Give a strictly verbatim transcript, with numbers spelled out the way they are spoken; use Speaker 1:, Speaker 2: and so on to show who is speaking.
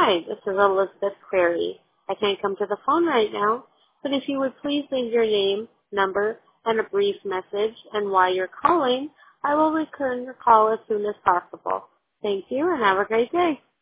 Speaker 1: Hi, this is Elizabeth Query. I can't come to the phone right now, but if you would please leave your name, number, and a brief message and why you're calling, I will return your call as soon as possible. Thank you and have a great day.